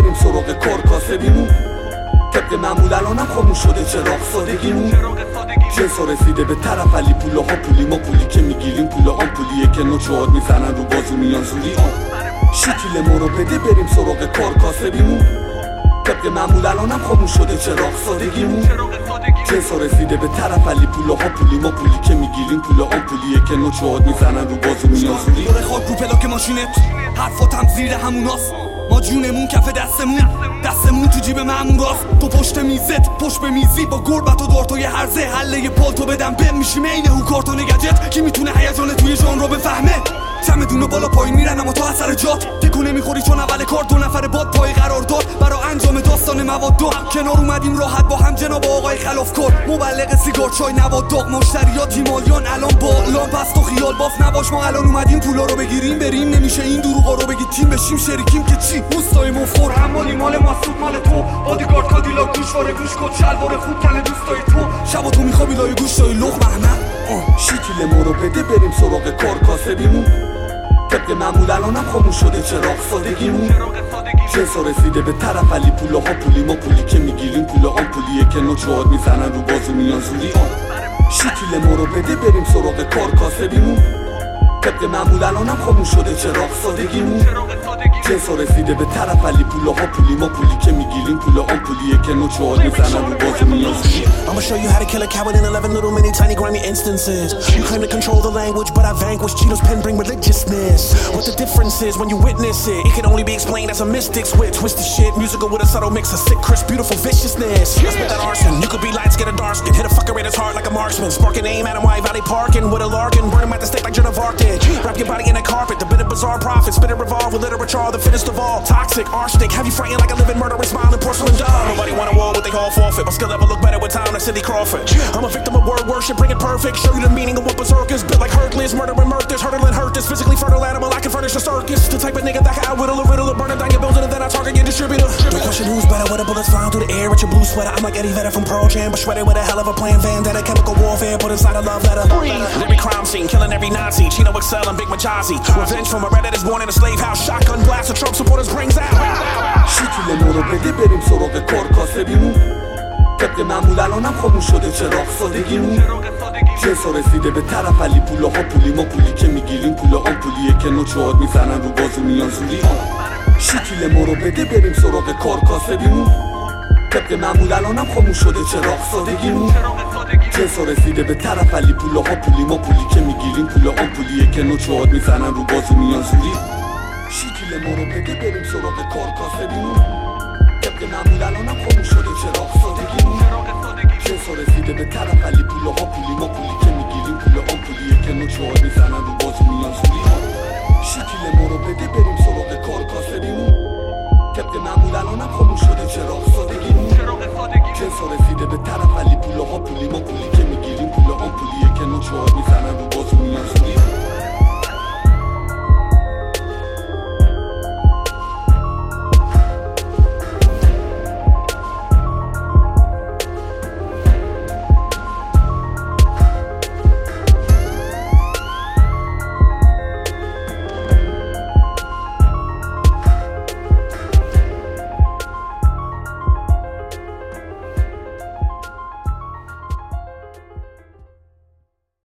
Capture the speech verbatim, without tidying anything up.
بریم سراغ کار کاسبیمون. طبق معمول الانم خاموش شده چراغ سادگیمون. جنسا رسیده به طرف ولی پولا ها پولی، ما پولی که میگیریم پولا آن پولیه که نوچهاد میزنن رو بازو میان زوری آن. شکیل ما رو بده بریم سراغ کار کاسبیمون. طبق معمول الانم خاموش شده چراغ سادگیمون. جنسا رسیده به طرف ولی پولا ها پولی، ما پولی که میگیریم پولا آن پولیه که نوچهاد میزنن رو بازو میان زوری. دور خاک رو پلاک ماشینت، حرفاتم زیر هموناست. ما جونمون کف دستمون، دستمون تو جیب ماموراست. تو پشت میزت، پشت به میزی با گربت و دارت و یه هرزه حله پالتو بدم بم میشیم عین هو کارتون گجت. کی میتونه هیجان توی جان رو بفهمه؟ چمدون بالا پایین میرن اما تو اثر جات تکو نمیخوری چون اول کار دو نفر باد پای قرار داد برای انجام داستان مواد داد. کنار اومدیم راحت با هم جناب آقای خلافکار، مبلغ سیگار چای نواد داغ مشتریات تیمالیان الان بالان پس تو خیال باف نباش. ما الان اومدیم پولا رو بگیریم بریم، نمیشه این دروغا رو بگی تیم بشیم شریکیم که چی روستای مفور حمالی مال مسعود مال تو بادیگارد کادیلا گوشواره گوش کد شلوار خوب تن دوستای تو شبا تو میخوابی لای گوشتای لغ محمد. شکیل ما رو بده بریم سراغ کار کاسبیمون. طبق معمول الانم خاموش شده چراغ سادگیمون. جنسا رسیده به طرف ولی پولا ها پولی، ما پولی که میگیریم پولا آن پولیه که نوچهاد میزنن رو بازو میان زوری آن. شکیل ما رو بده بریم سراغ کار کاسبیمون. طبق معمول الانم خاموش شده چراغ سادگیمون. جنسا رسیده به طرف ولی پولا ها پولی، ما پولی که میگیریم پولا آن پولیه که نوچهاد میزنن رو بازو میان زوری. I'ma show you how to kill a coward in eleven little mini tiny grimy instances. You claim to control the language, but I vanquish. Cheetos pen bring religiousness. What the difference is when you witness it, it can only be explained as a mystic's wit. Twisted shit, musical with a subtle mix of sick, crisp, beautiful viciousness. I spit that arson, you could be light skin or dark skin. Hit a fucker in his heart like a marksman. Sparking aim at him while Valley Parkin' with a larkin. Burn him at the stake like Joan of Arc did. Wrap your body in a carpet, the bit of bizarre profit. Spit and revolve with literature, the fittest of all. Toxic, arsenic, have you frightened like a living murderous smiling porcelain doll. Nobody want a war, what they call forfeit. My skill level look better with time than Cindy Crawford. I'm a victim of word worship, bring it perfect. Show you the meaning of what berserkers built like Hercules. Murdering murderers, hurdling hurt this physically fertile animal. I can furnish a circus. The type of nigga that can whittle a riddle or burn it down your building and then I target your distributor. Don't question who's better with the bullets flying through the air with your blue sweater. I'm like Eddie Vedder from Pearl Jam, but shredded with a hell of a plan. Vendetta, chemical warfare, put inside a love letter. Every crime scene, killing every Nazi. Chino Excel and Big Machazi. Revenge from a red that is born in a slave house. Shotgun blast of Trump supporters brings out. شکیل ما رو بده بریم سراغ کار کاسبیمون. طبق معمول الانم خاموش شده چراغ سادگیمون. جنسا رسیده به طرف ولی پولا ها پولی، ما پولی که میگیریم پولا آن پولیه که نوچهاد میزنن رو بازو میان زوری آن. شکیل ما رو بده بریم سراغ کار کاسبیمون. طبق معمول الانم خاموش شده چراغ سادگیمون. جنسا رسیده به طرف ولی پولا ها پولی، ما پولی که میگیریم پولا آن پولیه که نوچهاد میزنن رو بازو میان زوری. شکیل ما رو بده بریم سراغ کار کاسبیمون. طبق معمول الانم خاموش شده چراغ سادگیمون. جنسا رسیده به طرف ولی پولا ها پولی، ما پولی که میگیریم پولا آن پولیه که نوچهاد میزنن رو بازو میان زوری. شکیل ما رو بده بریم سراغ کار کاسبیمون. طبق معمول الانم خاموش شده چراغ سادگیمون. جنسا رسیده به طرف ولی پولا ها پولی، ما پولی که میگیریم پولا آن پولیه که نوچهاد میزنن رو بازو میان زوری.